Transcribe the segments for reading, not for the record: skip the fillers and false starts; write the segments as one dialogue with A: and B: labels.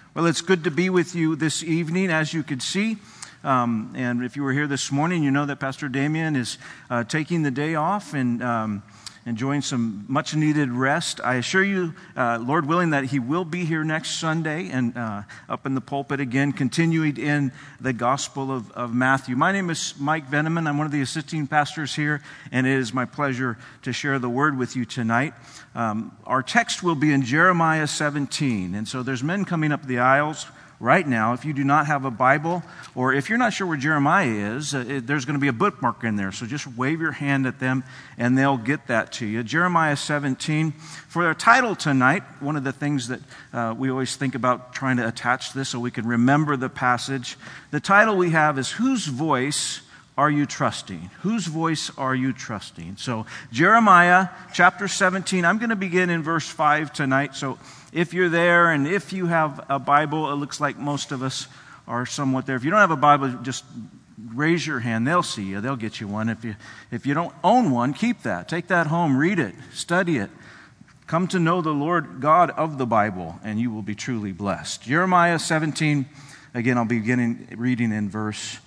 A: Well, it's good to be with you this evening, as you can see. And if you were here this morning, you know that Pastor Damien is taking the day off and enjoying some much-needed rest. I assure you, Lord willing, that he will be here next Sunday and up in the pulpit again, continuing in the Gospel of Matthew. My name is Mike Veneman. I'm one of the assisting pastors here, and it is my pleasure to share the word with you tonight. Our text will be in Jeremiah 17, and so there's men coming up the aisles right now. If you do not have a Bible, or if you're not sure where Jeremiah is, there's going to be a bookmark in there. So just wave your hand at them and they'll get that to you. Jeremiah 17. For our title tonight, one of the things that we always think about trying to attach this so we can remember the passage. The title we have is, Whose Voice Are You Trusting? Whose voice are you trusting? So Jeremiah chapter 17, I'm going to begin in verse 5 tonight. So if you're there and if you have a Bible, it looks like most of us are somewhat there. If you don't have a Bible, just raise your hand. They'll see you. They'll get you one. If you don't own one, keep that. Take that home. Read it. Study it. Come to know the Lord God of the Bible, and you will be truly blessed. Jeremiah 17, again, I'll be reading in verse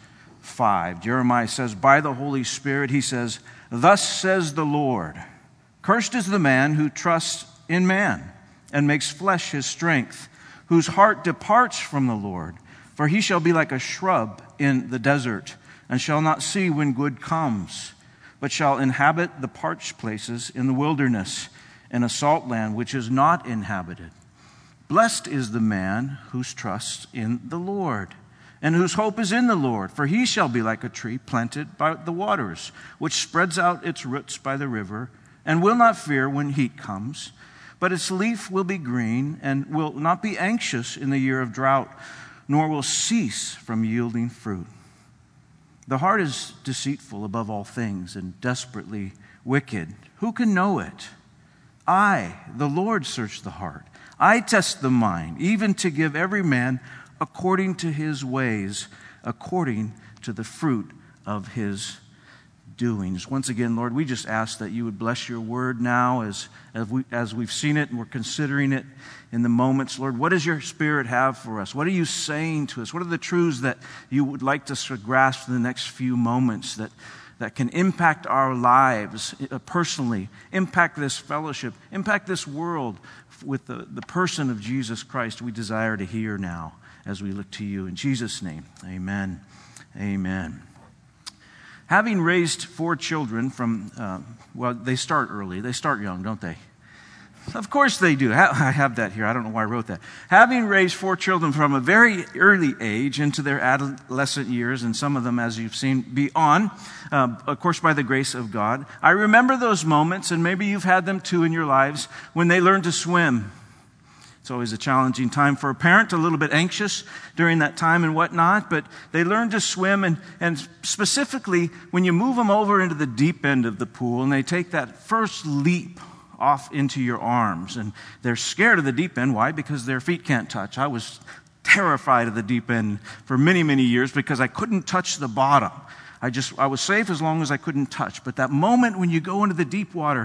A: 5. Jeremiah says, by the Holy Spirit, he says, Thus says the Lord, Cursed is the man who trusts in man and makes flesh his strength, whose heart departs from the Lord. For he shall be like a shrub in the desert, and shall not see when good comes, but shall inhabit the parched places in the wilderness, in a salt land which is not inhabited. Blessed is the man whose trust in the Lord, and whose hope is in the Lord. For he shall be like a tree planted by the waters, which spreads out its roots by the river, and will not fear when heat comes. But its leaf will be green, and will not be anxious in the year of drought, nor will cease from yielding fruit. The heart is deceitful above all things, and desperately wicked. Who can know it? I, the Lord, search the heart. I test the mind, even to give every man according to his ways, according to the fruit of his doings. Once again, Lord, we just ask that you would bless your word now as we've seen it and we're considering it in the moments. Lord, what does your Spirit have for us? What are you saying to us? What are the truths that you would like us to grasp in the next few moments that can impact our lives personally, impact this fellowship, impact this world with the person of Jesus Christ we desire to hear now as we look to you. In Jesus' name, amen. Amen. Having raised 4 children from, they start early. They start young, don't they? Of course they do. I have that here. I don't know why I wrote that. Having raised 4 children from a very early age into their adolescent years, and some of them, as you've seen, beyond, of course, by the grace of God, I remember those moments, and maybe you've had them too in your lives, when they learn to swim. It's always a challenging time for a parent, a little bit anxious during that time and whatnot, but they learn to swim, and specifically when you move them over into the deep end of the pool and they take that first leap off into your arms, and they're scared of the deep end. Why? Because their feet can't touch. I was terrified of the deep end for many, many years because I couldn't touch the bottom. I was safe as long as I couldn't touch. But that moment when you go into the deep water,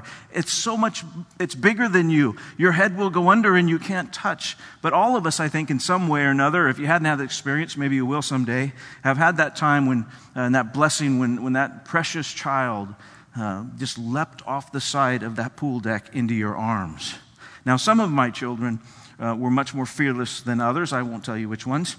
A: it's bigger than you. Your head will go under and you can't touch. But all of us, I think, in some way or another, if you hadn't had the experience, maybe you will someday, have had that time when, and that blessing when that precious child just leapt off the side of that pool deck into your arms. Now, some of my children were much more fearless than others. I won't tell you which ones.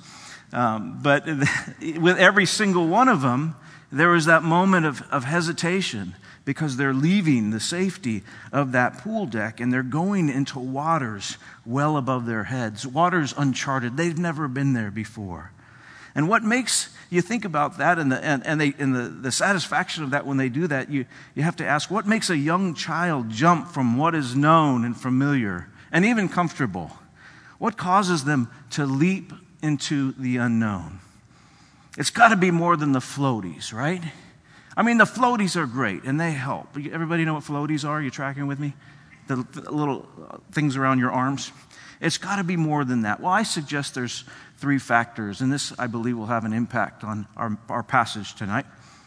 A: But with every single one of them, there was that moment of hesitation because they're leaving the safety of that pool deck and they're going into waters well above their heads, waters uncharted. They've never been there before. And what makes you think about that and the satisfaction of that when they do that, you have to ask, what makes a young child jump from what is known and familiar and even comfortable? What causes them to leap into the unknown? It's got to be more than the floaties, right? I mean, the floaties are great, and they help. Everybody know what floaties are? You tracking with me? The little things around your arms? It's got to be more than that. Well, I suggest there's 3 factors, and this, I believe, will have an impact on our passage tonight.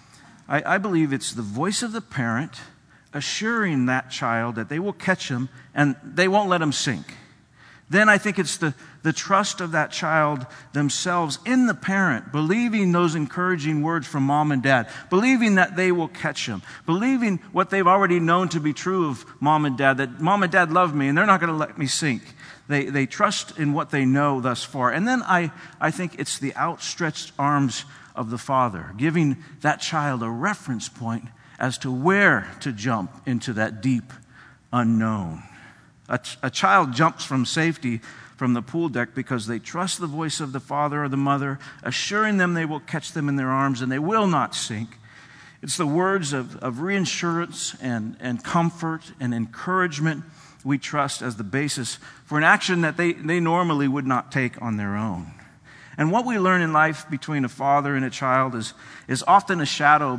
A: I believe it's the voice of the parent assuring that child that they will catch him and they won't let him sink. Then I think it's the trust of that child themselves in the parent, believing those encouraging words from mom and dad, believing that they will catch them, believing what they've already known to be true of mom and dad, that mom and dad love me and they're not going to let me sink. They trust in what they know thus far. And then I think it's the outstretched arms of the father, giving that child a reference point as to where to jump into that deep unknown. A child jumps from safety from the pool deck because they trust the voice of the father or the mother, assuring them they will catch them in their arms and they will not sink. It's the words of reassurance and comfort and encouragement we trust as the basis for an action that they normally would not take on their own. And what we learn in life between a father and a child is often a shadow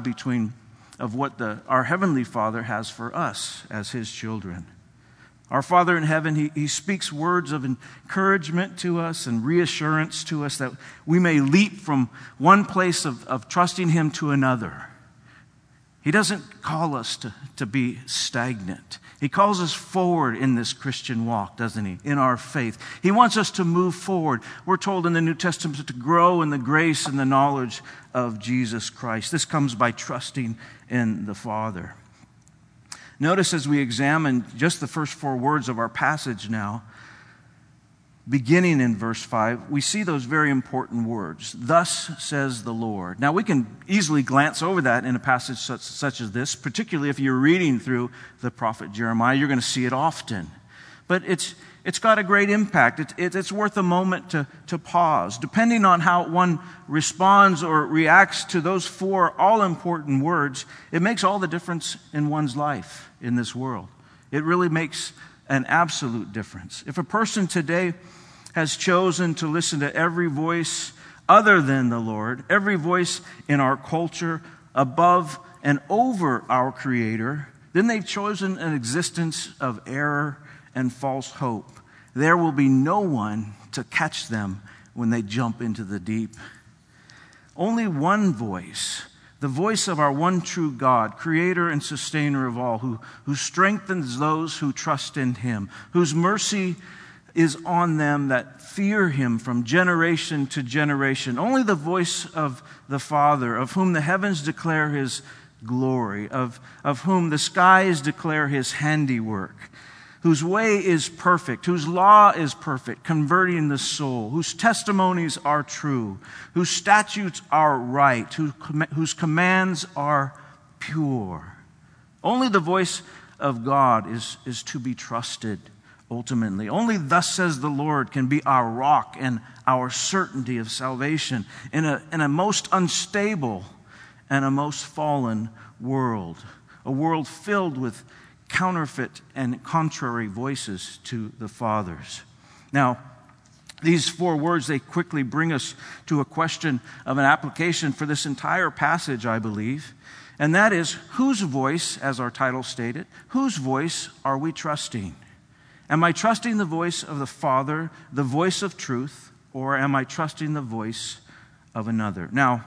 A: of what our Heavenly Father has for us as His children. Our Father in heaven, He speaks words of encouragement to us and reassurance to us that we may leap from one place of trusting Him to another. He doesn't call us to be stagnant. He calls us forward in this Christian walk, doesn't He? In our faith. He wants us to move forward. We're told in the New Testament to grow in the grace and the knowledge of Jesus Christ. This comes by trusting in the Father. Notice as we examine just the first 4 words of our passage now, beginning in verse 5, we see those very important words. Thus says the Lord. Now we can easily glance over that in a passage such as this, particularly if you're reading through the prophet Jeremiah. You're going to see it often. But it's got a great impact. It's worth a moment to pause. Depending on how one responds or reacts to those 4 all-important words, it makes all the difference in one's life in this world. It really makes an absolute difference. If a person today has chosen to listen to every voice other than the Lord, every voice in our culture above and over our Creator, then they've chosen an existence of error and false hope. There will be no one to catch them when they jump into the deep. Only one voice, the voice of our one true God, creator and sustainer of all, who strengthens those who trust in Him, whose mercy is on them that fear Him from generation to generation. Only the voice of the Father, of whom the heavens declare His glory, of whom the skies declare His handiwork, whose way is perfect, whose law is perfect, converting the soul, whose testimonies are true, whose statutes are right, whose commands are pure. Only the voice of God is to be trusted ultimately. Only thus says the Lord can be our rock and our certainty of salvation in a most unstable and a most fallen world, a world filled with counterfeit and contrary voices to the fathers. Now, these 4 words, they quickly bring us to a question of an application for this entire passage, I believe. And that is, whose voice, as our title stated, whose voice are we trusting? Am I trusting the voice of the Father, the voice of truth, or am I trusting the voice of another? Now,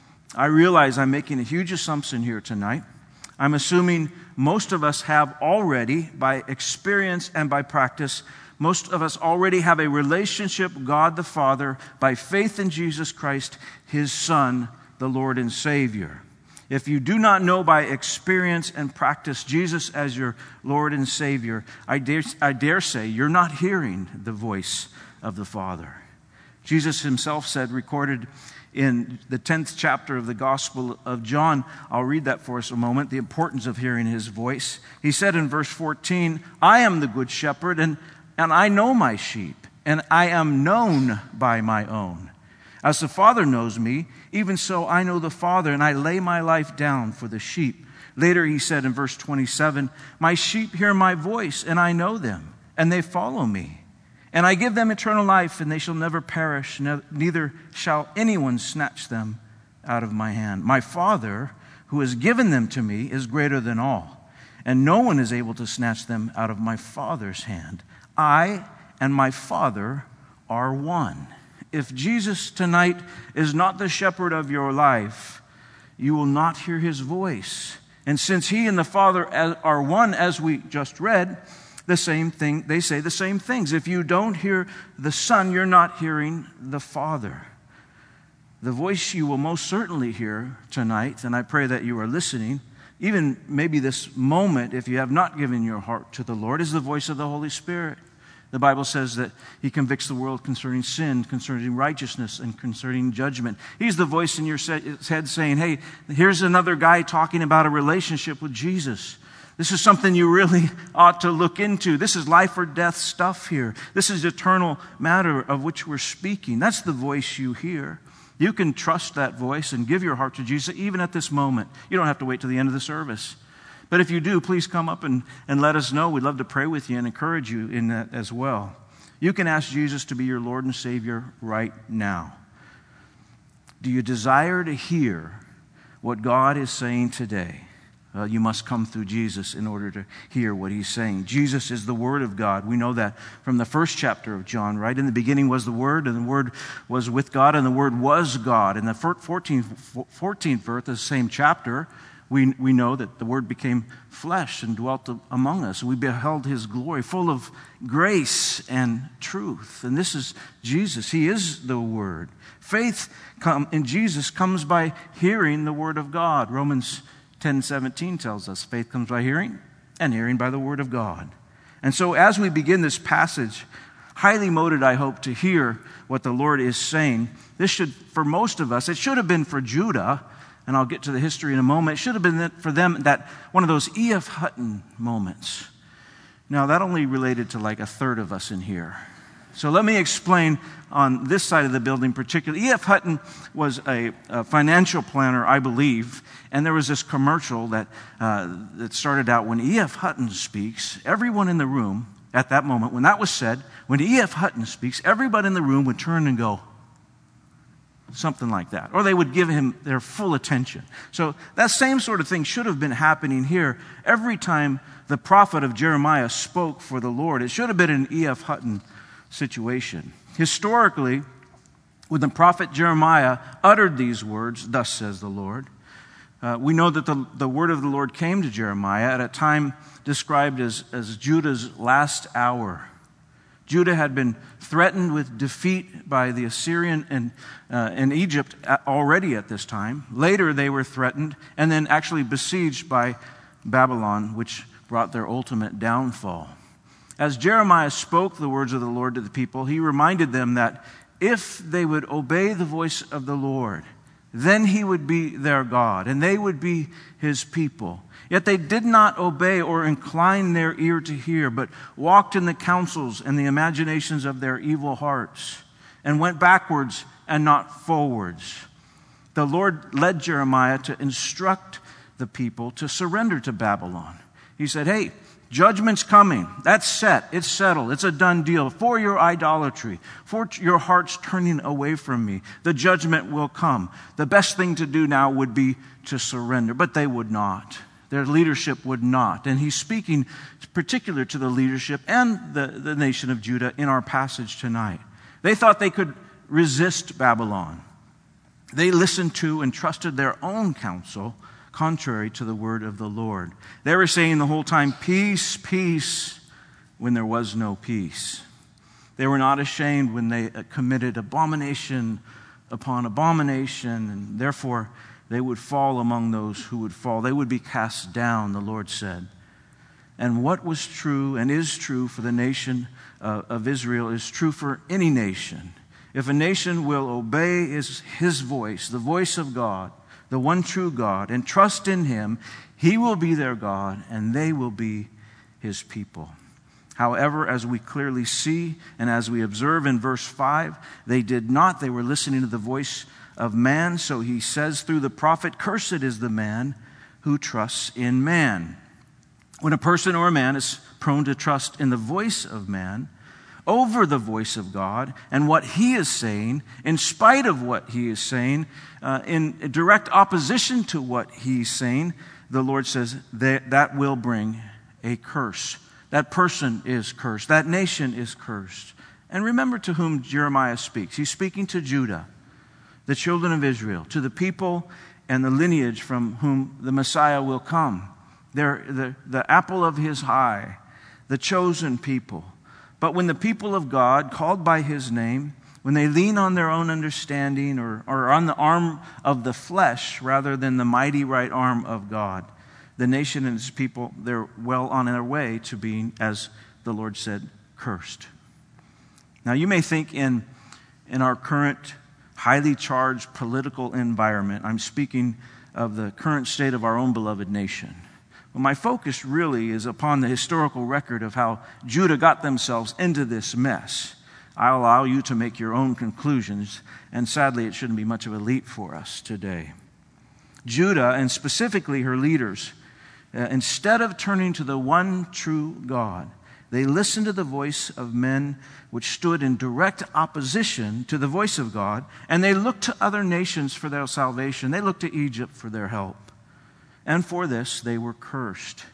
A: I realize I'm making a huge assumption here tonight. I'm assuming most of us have already, by experience and by practice, most of us already have a relationship with God the Father by faith in Jesus Christ, His Son, the Lord and Savior. If you do not know by experience and practice Jesus as your Lord and Savior, I dare say you're not hearing the voice of the Father. Jesus Himself said, recorded in the 10th chapter of the Gospel of John, I'll read that for us a moment, the importance of hearing His voice. He said in verse 14, I am the good shepherd, and I know my sheep, and I am known by my own. As the Father knows me, even so I know the Father, and I lay my life down for the sheep. Later He said in verse 27, my sheep hear my voice, and I know them, and they follow me. And I give them eternal life, and they shall never perish, neither shall anyone snatch them out of my hand. My Father, who has given them to me, is greater than all, and no one is able to snatch them out of my Father's hand. I and my Father are one. If Jesus tonight is not the shepherd of your life, you will not hear His voice. And since He and the Father are one, as we just read, the same thing. They say the same things. If you don't hear the Son, you're not hearing the Father. The voice you will most certainly hear tonight, and I pray that you are listening, even maybe this moment, if you have not given your heart to the Lord, is the voice of the Holy Spirit. The Bible says that He convicts the world concerning sin, concerning righteousness, and concerning judgment. He's the voice in your head saying, hey, here's another guy talking about a relationship with Jesus. This is something you really ought to look into. This is life or death stuff here. This is eternal matter of which we're speaking. That's the voice you hear. You can trust that voice and give your heart to Jesus even at this moment. You don't have to wait till the end of the service. But if you do, please come up and let us know. We'd love to pray with you and encourage you in that as well. You can ask Jesus to be your Lord and Savior right now. Do you desire to hear what God is saying today? You must come through Jesus in order to hear what He's saying. Jesus is the Word of God. We know that from the first chapter of John, right? In the beginning was the Word, and the Word was with God, and the Word was God. In the 14th verse, the same chapter, we know that the Word became flesh and dwelt among us. We beheld His glory, full of grace and truth. And this is Jesus. He is the Word. Faith in Jesus comes by hearing the Word of God. Romans 10:17 tells us faith comes by hearing, and hearing by the Word of God. And so as we begin this passage, highly motivated, I hope, to hear what the Lord is saying, this should, for most of us, it should have been for Judah, and I'll get to the history in a moment, it should have been for them that one of those E.F. Hutton moments. Now, that only related to like a third of us in here. So let me explain on this side of the building particularly. E.F. Hutton was a financial planner, I believe, and there was this commercial that started out, when E.F. Hutton speaks, everyone in the room at that moment, when that was said, when E.F. Hutton speaks, everybody in the room would turn and go, something like that. Or they would give him their full attention. So that same sort of thing should have been happening here. Every time the prophet of Jeremiah spoke for the Lord, it should have been an E.F. Hutton situation. Historically, when the prophet Jeremiah uttered these words, thus says the Lord, we know that the word of the Lord came to Jeremiah at a time described as Judah's last hour. Judah had been threatened with defeat by the Assyrian and Egypt already at this time. Later they were threatened and then actually besieged by Babylon, which brought their ultimate downfall. As Jeremiah spoke the words of the Lord to the people, he reminded them that if they would obey the voice of the Lord, then He would be their God, and they would be His people. Yet they did not obey or incline their ear to hear, but walked in the counsels and the imaginations of their evil hearts, and went backwards and not forwards. The Lord led Jeremiah to instruct the people to surrender to Babylon. He said, hey, judgment's coming. That's set. It's settled. It's a done deal. For your idolatry, for your hearts turning away from me, the judgment will come. The best thing to do now would be to surrender. But they would not. Their leadership would not. And he's speaking particular to the leadership and the nation of Judah in our passage tonight. They thought they could resist Babylon. They listened to and trusted their own counsel, contrary to the word of the Lord. They were saying the whole time, peace, peace, when there was no peace. They were not ashamed when they committed abomination upon abomination, and therefore they would fall among those who would fall. They would be cast down, the Lord said. And what was true and is true for the nation of Israel is true for any nation. If a nation will obey his voice, the voice of God, the one true God, and trust in Him, He will be their God, and they will be His people. However, as we clearly see, and as we observe in verse 5, they did not. They were listening to the voice of man. So He says through the prophet, cursed is the man who trusts in man. When a person or a man is prone to trust in the voice of man over the voice of God and what He is saying, in spite of what He is saying, in direct opposition to what He's saying, the Lord says that will bring a curse. That person is cursed. That nation is cursed. And remember to whom Jeremiah speaks. He's speaking to Judah, the children of Israel, to the people and the lineage from whom the Messiah will come. They're the apple of His eye. the chosen people. But when the people of God, called by his name, when they lean on their own understanding or on the arm of the flesh rather than the mighty right arm of God, the nation and its people, they're well on their way to being, as the Lord said, cursed. Now you may think in our current highly charged political environment, I'm speaking of the current state of our own beloved nation. Well, my focus really is upon the historical record of how Judah got themselves into this mess. I'll allow you to make your own conclusions, and sadly it shouldn't be much of a leap for us today. Judah, and specifically her leaders, instead of turning to the one true God, they listened to the voice of men which stood in direct opposition to the voice of God, and they looked to other nations for their salvation. They looked to Egypt for their help. And for this, they were cursed.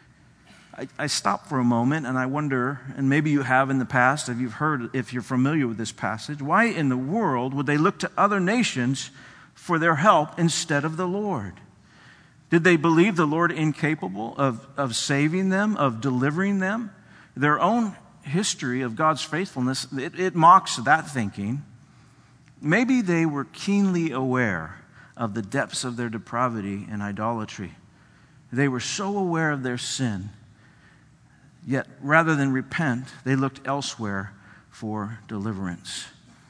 A: I stop for a moment and I wonder, and maybe you have in the past, if you're familiar with this passage, why in the world would they look to other nations for their help instead of the Lord? Did they believe the Lord incapable of saving them, of delivering them? Their own history of God's faithfulness, it mocks that thinking. Maybe they were keenly aware of the depths of their depravity and idolatry. They were so aware of their sin, yet rather than repent, they looked elsewhere for deliverance.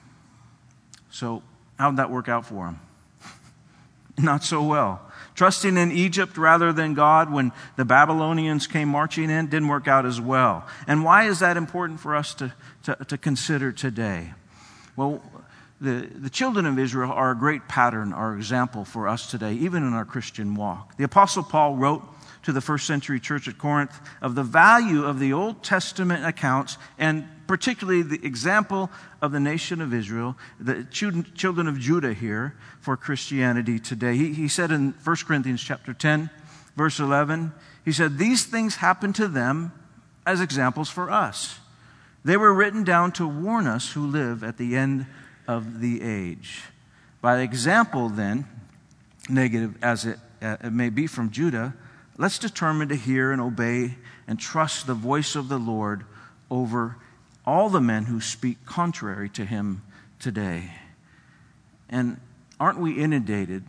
A: So how did that work out for them? Not so well. Trusting in Egypt rather than God when the Babylonians came marching in didn't work out as well. And why is that important for us to consider today? Well, the children of Israel are a great pattern or example for us today, even in our Christian walk. The Apostle Paul wrote to the first century church at Corinth of the value of the Old Testament accounts, and particularly the example of the nation of Israel, the children of Judah here, for Christianity today. He said in 1 Corinthians chapter 10, verse 11, he said, "These things happened to them as examples for us. They were written down to warn us who live at the end of the age." By example, then, negative as it may be from Judah, let's determine to hear and obey and trust the voice of the Lord over all the men who speak contrary to him today. And aren't we inundated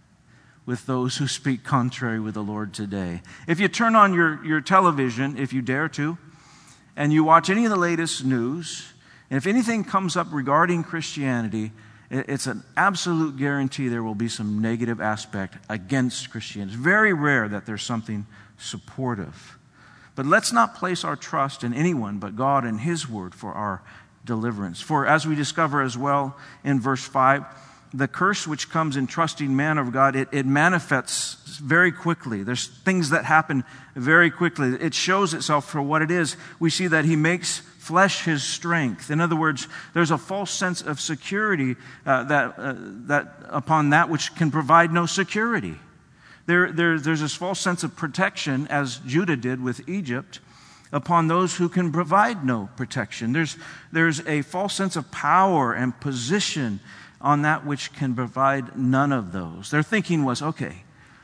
A: with those who speak contrary with the Lord today? If you turn on your television, if you dare to, and you watch any of the latest news, and if anything comes up regarding Christianity, it's an absolute guarantee there will be some negative aspect against Christianity. It's very rare that there's something supportive. But let's not place our trust in anyone but God and his word for our deliverance. For as we discover as well in verse 5, the curse which comes in trusting man of God, it manifests very quickly. There's things that happen very quickly. It shows itself for what it is. We see that he makes flesh his strength. In other words, there's a false sense of security that upon that which can provide no security. There's this false sense of protection, as Judah did with Egypt, upon those who can provide no protection. There's a false sense of power and position on that which can provide none of those. Their thinking was, okay,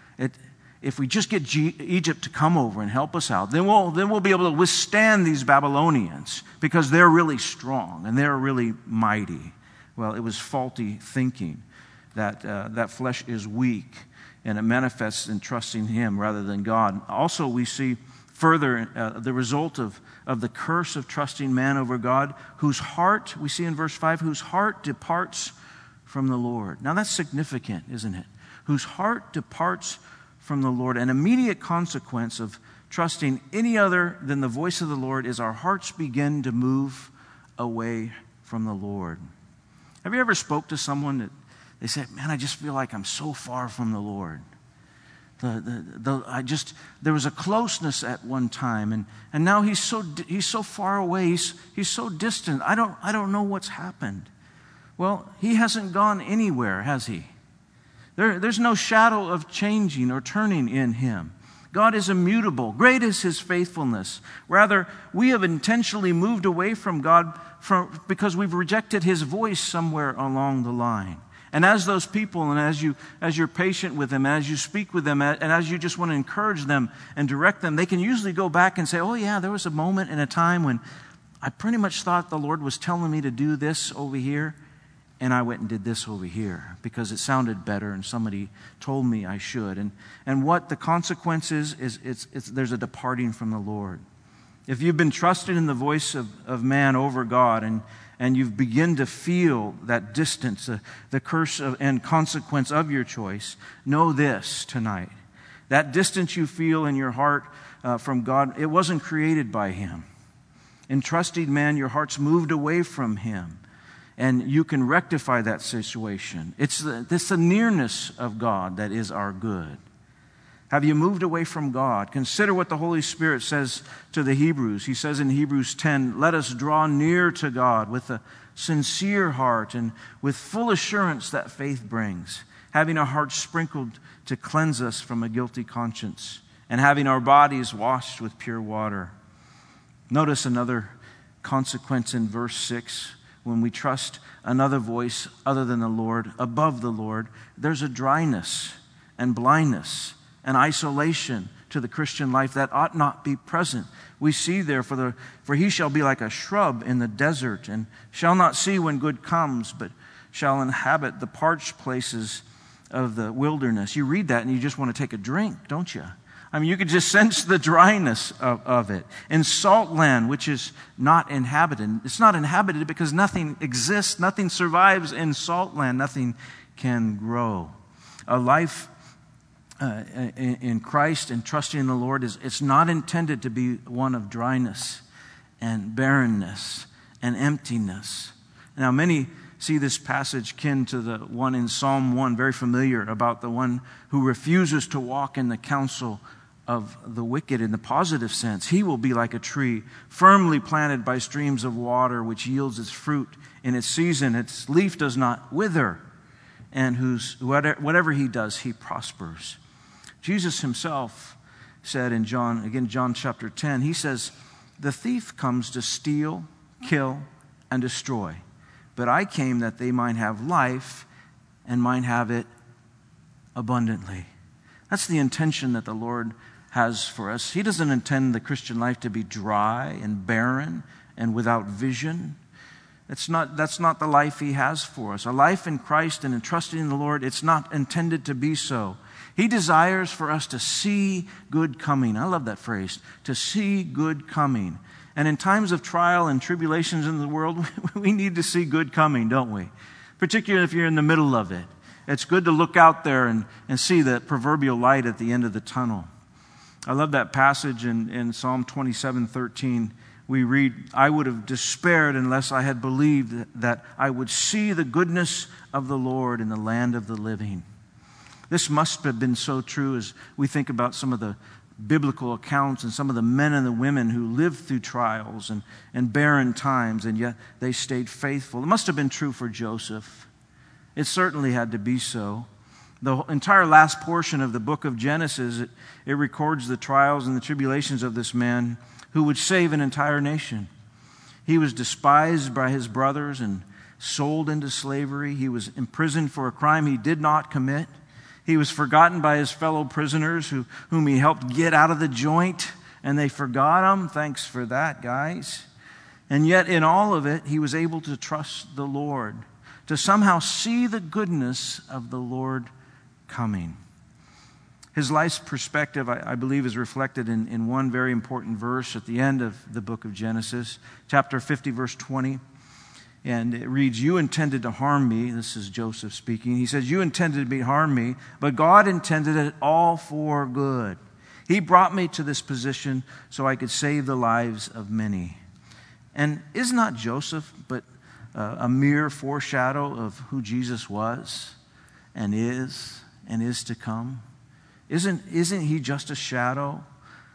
A: if we just get Egypt to come over and help us out, then we'll be able to withstand these Babylonians because they're really strong and they're really mighty. Well, it was faulty thinking that flesh is weak and it manifests in trusting him rather than God. Also, we see further the result of the curse of trusting man over God, whose heart, we see in verse 5, whose heart departs from the Lord. Now that's significant, isn't it? Whose heart departs from the Lord. An immediate consequence of trusting any other than the voice of the Lord is our hearts begin to move away from the Lord. Have you ever spoke to someone that they said, "Man, I just feel like I'm so far from the Lord. There was a closeness at one time, and now he's so far away. He's so distant. I don't know what's happened." Well, he hasn't gone anywhere, has he? There's no shadow of changing or turning in him. God is immutable. Great is his faithfulness. Rather, we have intentionally moved away from God because we've rejected his voice somewhere along the line. And as those people, and as you're patient with them, as you speak with them, and as you just want to encourage them and direct them, they can usually go back and say, oh yeah, there was a moment in a time when I pretty much thought the Lord was telling me to do this over here, and I went and did this over here because it sounded better and somebody told me I should. And what the consequence is there's a departing from the Lord. If you've been trusting in the voice of man over God, and you've begun to feel that distance, the curse and consequence of your choice, know this tonight. That distance you feel in your heart from God, it wasn't created by Him. In trusting man, your heart's moved away from Him, and you can rectify that situation. It's the nearness of God that is our good. Have you moved away from God? Consider what the Holy Spirit says to the Hebrews. He says in Hebrews 10, let us draw near to God with a sincere heart and with full assurance that faith brings, having our hearts sprinkled to cleanse us from a guilty conscience, and having our bodies washed with pure water. Notice another consequence in verse 6. When we trust another voice other than the Lord, above the Lord, there's a dryness and blindness and isolation to the Christian life that ought not be present. We see there, for he shall be like a shrub in the desert, and shall not see when good comes, but shall inhabit the parched places of the wilderness. You read that and you just want to take a drink, don't you? I mean, you could just sense the dryness of it. In salt land, which is not inhabited. It's not inhabited because nothing exists, nothing survives in salt land, nothing can grow. A life in Christ and trusting in the Lord, it's not intended to be one of dryness and barrenness and emptiness. Now, many see this passage kin to the one in Psalm 1, very familiar, about the one who refuses to walk in the counsel of the wicked in the positive sense. He will be like a tree firmly planted by streams of water, which yields its fruit in its season. Its leaf does not wither, and whatever he does, he prospers. Jesus himself said in John chapter 10, he says, the thief comes to steal, kill, and destroy. But I came that they might have life and might have it abundantly. That's the intention that the Lord has for us. He doesn't intend the Christian life to be dry and barren and without vision. That's not the life He has for us. A life in Christ and in trusting in the Lord, it's not intended to be so. He desires for us to see good coming. I love that phrase, to see good coming. And in times of trial and tribulations in the world, we need to see good coming, don't we? Particularly if you're in the middle of it. It's good to look out there and see the proverbial light at the end of the tunnel. I love that passage in Psalm 27:13. We read, I would have despaired unless I had believed that I would see the goodness of the Lord in the land of the living. This must have been so true as we think about some of the biblical accounts and some of the men and the women who lived through trials and barren times, and yet they stayed faithful. It must have been true for Joseph. It certainly had to be so. The entire last portion of the book of Genesis, it records the trials and the tribulations of this man who would save an entire nation. He was despised by his brothers and sold into slavery. He was imprisoned for a crime he did not commit. He was forgotten by his fellow prisoners whom he helped get out of the joint, and they forgot him. Thanks for that, guys. And yet in all of it, he was able to trust the Lord, to somehow see the goodness of the Lord coming. His life's perspective, I believe, is reflected in one very important verse at the end of the book of Genesis, chapter 50, verse 20. And it reads, you intended to harm me. This is Joseph speaking. He says, you intended to harm me, but God intended it all for good. He brought me to this position so I could save the lives of many. And is not Joseph but a mere foreshadow of who Jesus was and is to come? Isn't he just a shadow?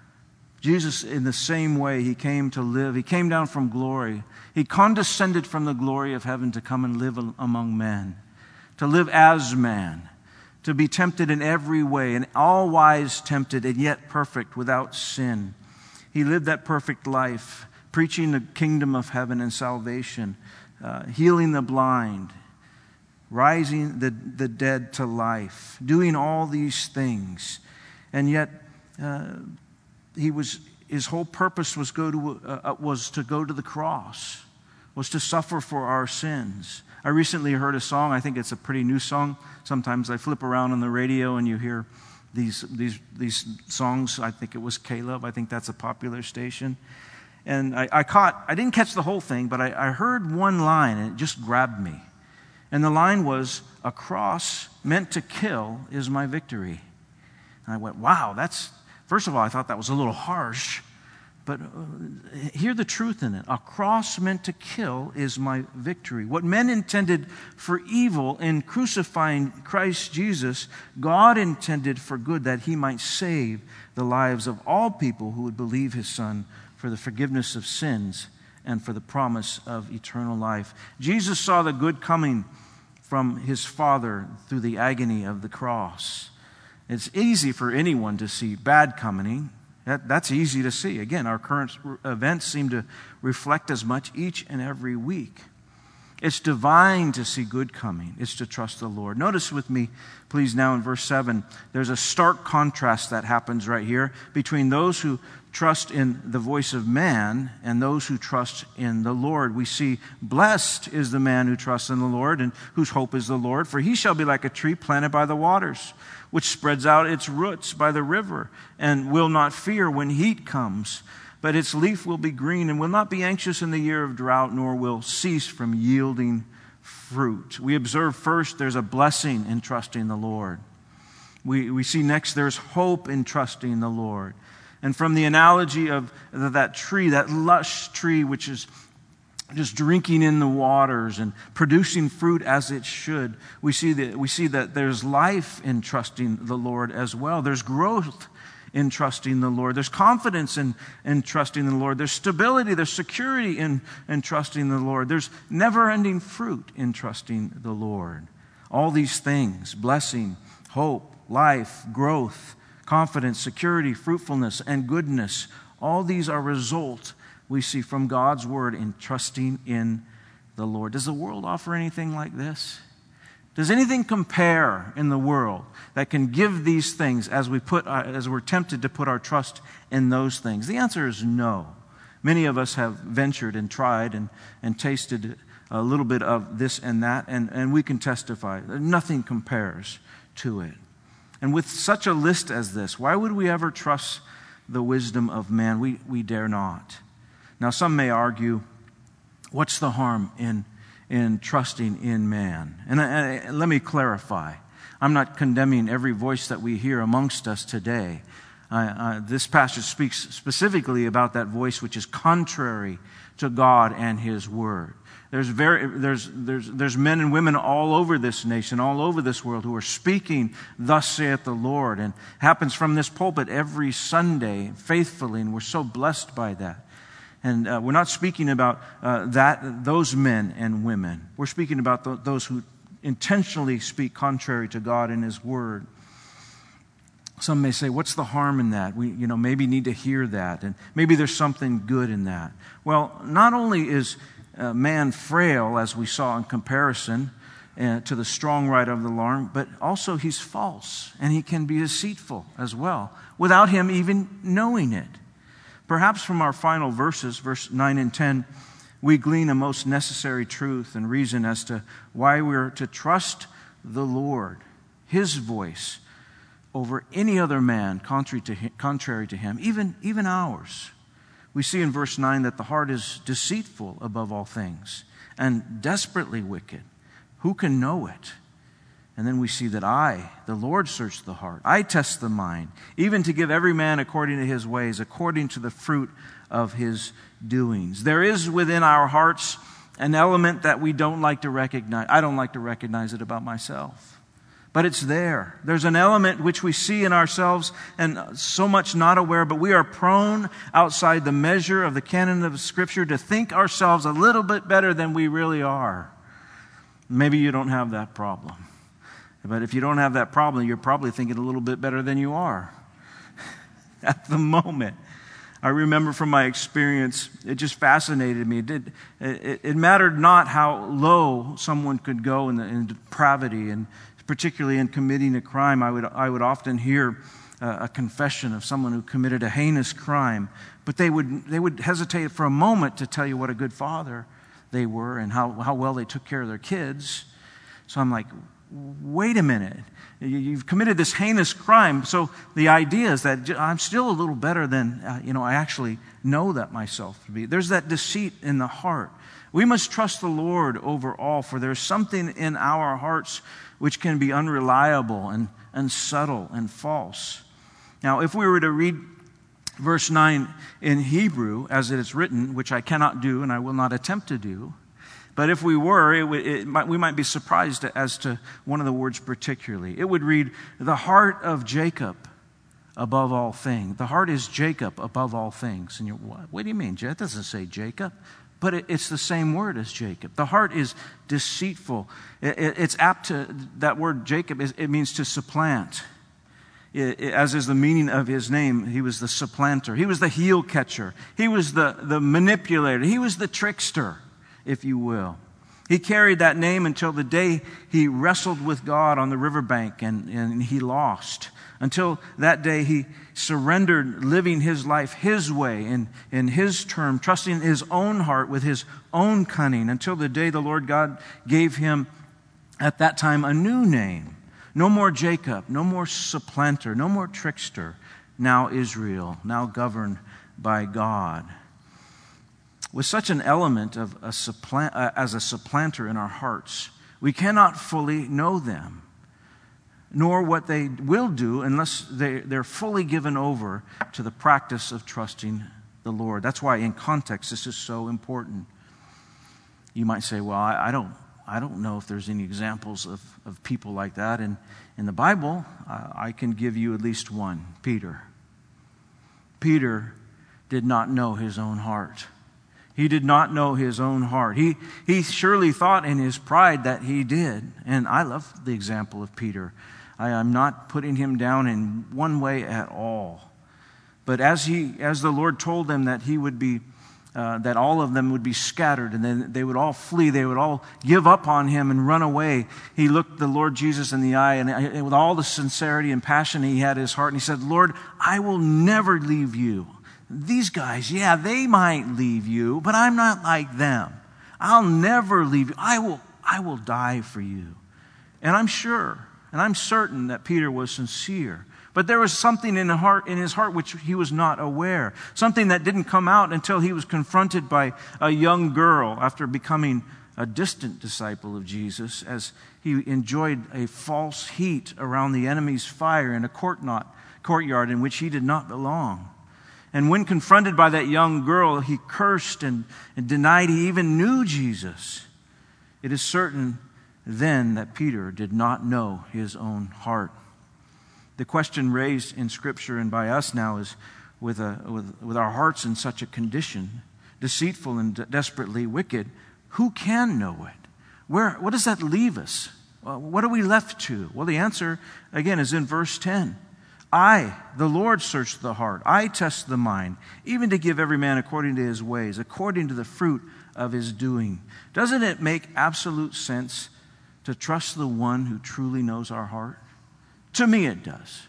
A: Jesus, in the same way, he came to live. He came down from glory. He condescended from the glory of heaven to come and live among men, to live as man, to be tempted in every way, and all wise tempted, and yet perfect, without sin. He lived that perfect life, preaching the kingdom of heaven and salvation, healing the blind, rising the dead to life, doing all these things. And yet, his whole purpose was to go to the cross, was to suffer for our sins. I recently heard a song. I think it's a pretty new song. Sometimes I flip around on the radio and you hear these songs. I think it was Caleb. I think that's a popular station. And I didn't catch the whole thing, but I heard one line and it just grabbed me. And the line was, "A cross meant to kill is my victory." And I went, wow, first of all, I thought that was a little harsh. But hear the truth in it. A cross meant to kill is my victory. What men intended for evil in crucifying Christ Jesus, God intended for good, that he might save the lives of all people who would believe his Son for the forgiveness of sins and for the promise of eternal life. Jesus saw the good coming from his Father through the agony of the cross. It's easy for anyone to see bad coming. That's easy to see. Again, our current events seem to reflect as much each and every week. It's divine to see good coming. It's to trust the Lord. Notice with me, please, now in verse 7, there's a stark contrast that happens right here between those who trust in the voice of man and those who trust in the Lord. We see, blessed is the man who trusts in the Lord and whose hope is the Lord, for he shall be like a tree planted by the waters, which spreads out its roots by the river and will not fear when heat comes, but its leaf will be green and will not be anxious in the year of drought, nor will cease from yielding fruit. We observe first there's a blessing in trusting the Lord. We see next there's hope in trusting the Lord. And from the analogy of that tree, that lush tree which is just drinking in the waters and producing fruit as it should, we see that there's life in trusting the Lord as well. There's growth in trusting the Lord. There's confidence in trusting the Lord. There's stability, there's security in trusting the Lord. There's never-ending fruit in trusting the Lord. All these things, blessing, hope, life, growth, confidence, security, fruitfulness, and goodness, all these are result we see from God's word in trusting in the Lord. Does the world offer anything like this? Does anything compare in the world that can give these things as we're tempted to put our trust in those things? The answer is no. Many of us have ventured and tried and tasted a little bit of this and that, and we can testify that nothing compares to it. And with such a list as this, why would we ever trust the wisdom of man? We dare not. Now, some may argue, what's the harm in trusting in man? And let me clarify. I'm not condemning every voice that we hear amongst us today. This passage speaks specifically about that voice which is contrary to God and his word. There's men and women all over this nation, all over this world, who are speaking, "Thus saith the Lord," and happens from this pulpit every Sunday faithfully, and we're so blessed by that. And we're not speaking about those men and women. We're speaking about those who intentionally speak contrary to God and his word. Some may say, what's the harm in that? We maybe need to hear that, and maybe there's something good in that. Well, not only is man frail, as we saw in comparison to the strong right of the alarm, but also he's false, and he can be deceitful as well, without him even knowing it. Perhaps from our final verses, verse 9 and 10, we glean a most necessary truth and reason as to why we're to trust the Lord, his voice, over any other man contrary to him, even ours. We see in verse 9 that the heart is deceitful above all things and desperately wicked. Who can know it? And then we see that I, the Lord, search the heart. I test the mind, even to give every man according to his ways, according to the fruit of his doings. There is within our hearts an element that we don't like to recognize. I don't like to recognize it about myself. But it's there. There's an element which we see in ourselves and so much not aware, but we are prone outside the measure of the canon of Scripture to think ourselves a little bit better than we really are. Maybe you don't have that problem. But if you don't have that problem, you're probably thinking a little bit better than you are at the moment. I remember from my experience, it just fascinated me. It mattered not how low someone could go in depravity, and particularly in committing a crime. I would often hear a confession of someone who committed a heinous crime, but they would hesitate for a moment to tell you what a good father they were and how well they took care of their kids. So I'm like, wait a minute. You've committed this heinous crime, so the idea is that I'm still a little better than, I actually know that myself to be. There's that deceit in the heart. We must trust the Lord over all, for there's something in our hearts which can be unreliable and subtle and false. Now, if we were to read verse 9 in Hebrew, as it is written, which I cannot do and I will not attempt to do, but if we were, we might be surprised as to one of the words particularly. It would read, the heart of Jacob above all things. The heart is Jacob above all things. And you're, what do you mean? That doesn't say Jacob. But it's the same word as Jacob. The heart is deceitful. It's apt to, that word Jacob, it means to supplant. As is the meaning of his name, he was the supplanter. He was the heel catcher. He was the manipulator. He was the trickster, if you will. He carried that name until the day he wrestled with God on the riverbank and he lost. Until that day he surrendered living his life his way in his term, trusting his own heart with his own cunning, until the day the Lord God gave him at that time a new name. No more Jacob, no more supplanter, no more trickster. Now Israel, now governed by God. With such an element of as a supplanter in our hearts, we cannot fully know them, nor what they will do unless they're fully given over to the practice of trusting the Lord. That's why in context this is so important. You might say, well, I don't know if there's any examples of people like that. And in the Bible, I can give you at least one, Peter. Peter did not know his own heart. He did not know his own heart. He surely thought in his pride that he did. And I love the example of Peter. I am not putting him down in one way at all. But as the Lord told them that he would be, that all of them would be scattered and then they would all flee, they would all give up on him and run away, he looked the Lord Jesus in the eye and with all the sincerity and passion he had in his heart, and he said, Lord, I will never leave you. These guys, yeah, they might leave you, but I'm not like them. I'll never leave you. I will die for you. And I'm sure, and I'm certain that Peter was sincere. But there was something in his heart which he was not aware. Something that didn't come out until he was confronted by a young girl after becoming a distant disciple of Jesus, as he enjoyed a false heat around the enemy's fire in a courtyard in which he did not belong. And when confronted by that young girl, he cursed and denied he even knew Jesus. It is certain then that Peter did not know his own heart. The question raised in Scripture and by us now is, with our hearts in such a condition, deceitful and desperately wicked, who can know it? What does that leave us? What are we left to? Well, the answer, again, is in verse 10. I, the Lord, search the heart. I test the mind, even to give every man according to his ways, according to the fruit of his doing. Doesn't it make absolute sense to trust the one who truly knows our heart? To me, it does.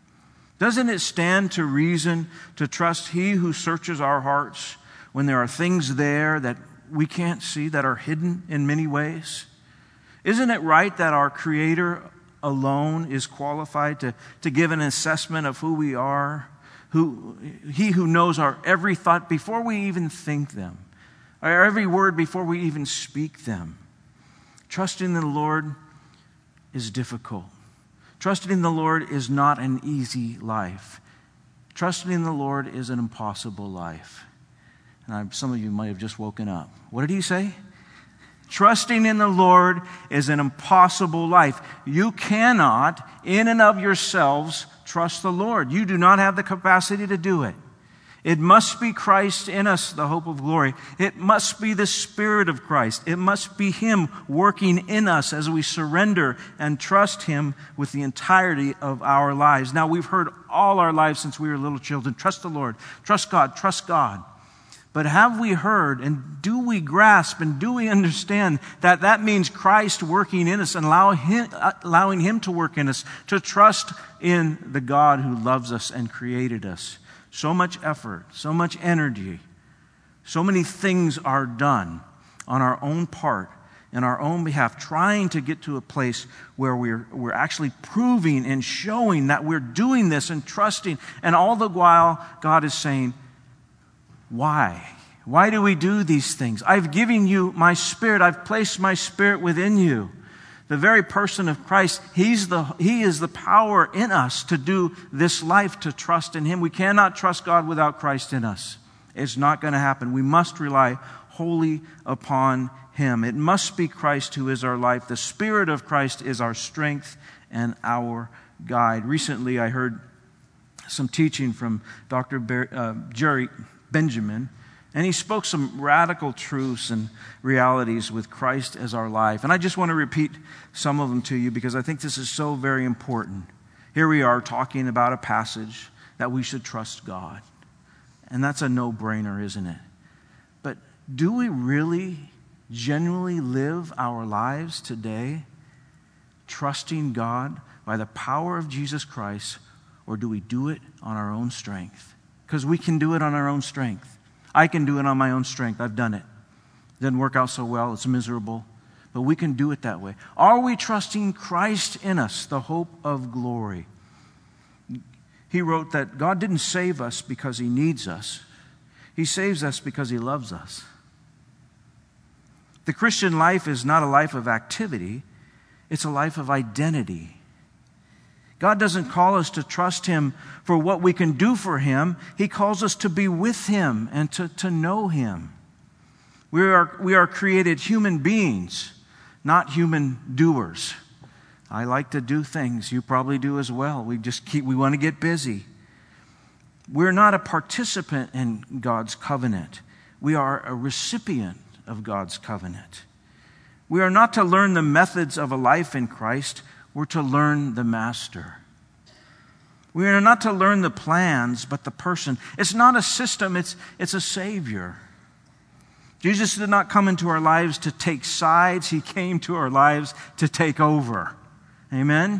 A: Doesn't it stand to reason to trust he who searches our hearts when there are things there that we can't see, that are hidden in many ways? Isn't it right that our Creator alone is qualified to give an assessment of who we are? He who knows our every thought before we even think them, our every word before we even speak them. Trusting the Lord is difficult. Trusting in the Lord is not an easy life. Trusting in the Lord is an impossible life. And some of you might have just woken up. What did he say? Trusting in the Lord is an impossible life. You cannot, in and of yourselves, trust the Lord. You do not have the capacity to do it. It must be Christ in us, the hope of glory. It must be the Spirit of Christ. It must be Him working in us as we surrender and trust Him with the entirety of our lives. Now, we've heard all our lives since we were little children, trust the Lord, trust God, trust God. But have we heard, and do we grasp, and do we understand that that means Christ working in us and allowing Him to work in us, to trust in the God who loves us and created us? So much effort, so much energy, so many things are done on our own part, in our own behalf, trying to get to a place where we're actually proving and showing that we're doing this and trusting. And all the while, God is saying, why? Why do we do these things? I've given you my Spirit. I've placed my Spirit within you. The very person of Christ, He is the power in us to do this life, to trust in Him. We cannot trust God without Christ in us. It's not going to happen. We must rely wholly upon Him. It must be Christ who is our life. The Spirit of Christ is our strength and our guide. Recently, I heard some teaching from Dr. Jerry Benjamin, and he spoke some radical truths and realities with Christ as our life. And I just want to repeat some of them to you because I think this is so very important. Here we are talking about a passage that we should trust God. And that's a no-brainer, isn't it? But do we really genuinely live our lives today trusting God by the power of Jesus Christ, or do we do it on our own strength? Because we can do it on our own strength. I can do it on my own strength. I've done it. It doesn't work out so well. It's miserable. But we can do it that way. Are we trusting Christ in us, the hope of glory? He wrote that God didn't save us because He needs us. He saves us because He loves us. The Christian life is not a life of activity. It's a life of identity. God doesn't call us to trust Him for what we can do for Him. He calls us to be with Him and to know Him. We are created human beings, not human doers. I like to do things. You probably do as well. We want to get busy. We're not a participant in God's covenant. We are a recipient of God's covenant. We are not to learn the methods of a life in Christ. We're to learn the Master. We are not to learn the plans, but the person. It's not a system, it's a Savior. Jesus did not come into our lives to take sides. He came to our lives to take over. Amen?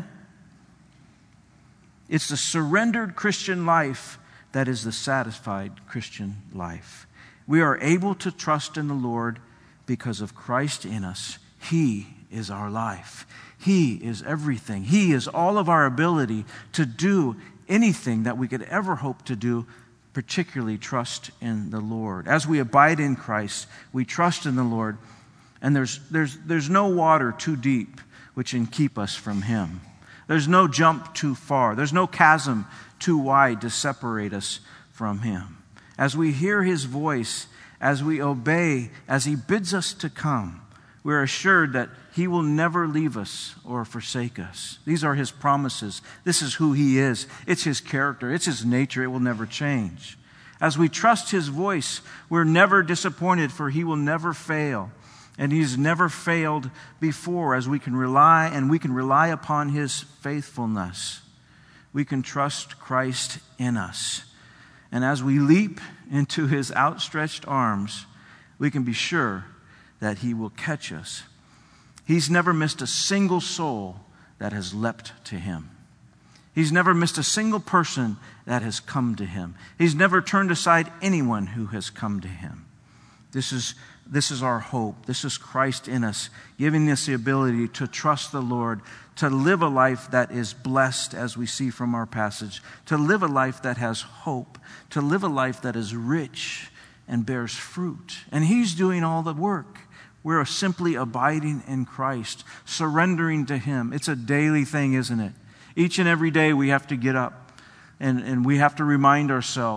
A: It's the surrendered Christian life that is the satisfied Christian life. We are able to trust in the Lord because of Christ in us. He is our life. He is everything. He is all of our ability to do anything that we could ever hope to do, particularly trust in the Lord. As we abide in Christ, we trust in the Lord, and there's no water too deep which can keep us from Him. There's no jump too far. There's no chasm too wide to separate us from Him. As we hear His voice, as we obey, as He bids us to come, we're assured that He will never leave us or forsake us. These are His promises. This is who He is. It's His character. It's His nature. It will never change. As we trust His voice, we're never disappointed, for He will never fail. And He's never failed before, as we can rely upon His faithfulness. We can trust Christ in us. And as we leap into His outstretched arms, we can be sure that He will catch us. He's never missed a single soul that has leapt to Him. He's never missed a single person that has come to Him. He's never turned aside anyone who has come to Him. This is our hope. This is Christ in us, giving us the ability to trust the Lord, to live a life that is blessed, as we see from our passage, to live a life that has hope, to live a life that is rich and bears fruit. And He's doing all the work. We're simply abiding in Christ, surrendering to Him. It's a daily thing, isn't it? Each and every day we have to get up and we have to remind ourselves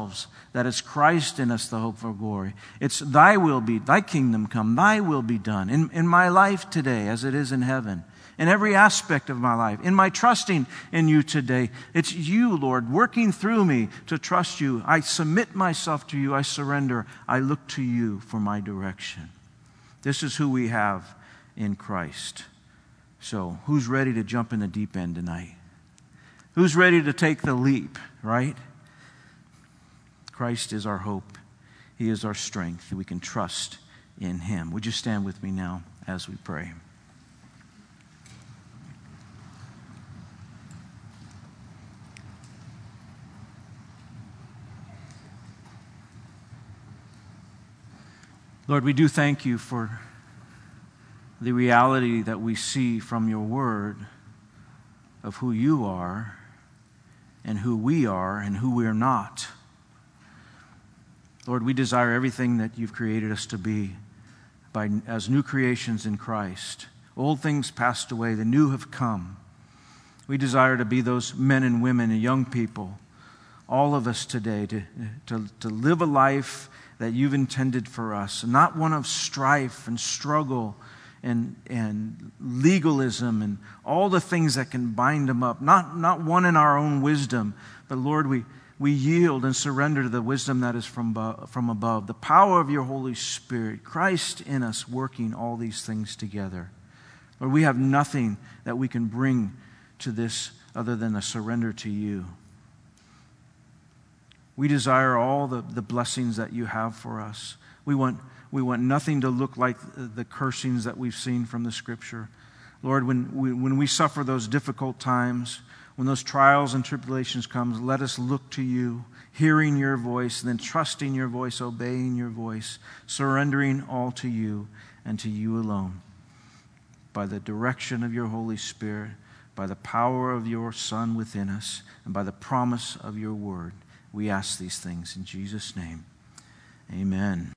A: that it's Christ in us, the hope for glory. It's thy will be, thy kingdom come, thy will be done in my life today as it is in heaven, in every aspect of my life, in my trusting in you today. It's you, Lord, working through me to trust you. I submit myself to you. I surrender. I look to you for my direction. This is who we have in Christ. So, who's ready to jump in the deep end tonight? Who's ready to take the leap, right? Christ is our hope. He is our strength. We can trust in Him. Would you stand with me now as we pray? Lord, we do thank you for the reality that we see from your word of who you are and who we are and who we're not. Lord, we desire everything that you've created us to be as new creations in Christ. Old things passed away, the new have come. We desire to be those men and women and young people, all of us today, to live a life that you've intended for us, not one of strife and struggle and legalism and all the things that can bind them up. Not one in our own wisdom, but Lord, we yield and surrender to the wisdom that is from above, the power of your Holy Spirit, Christ in us working all these things together. Lord, we have nothing that we can bring to this other than a surrender to you. We desire all the blessings that you have for us. We want nothing to look like the cursings that we've seen from the Scripture. Lord, when we suffer those difficult times, when those trials and tribulations come, let us look to you, hearing your voice, and then trusting your voice, obeying your voice, surrendering all to you and to you alone. By the direction of your Holy Spirit, by the power of your Son within us, and by the promise of your word, we ask these things in Jesus' name. Amen.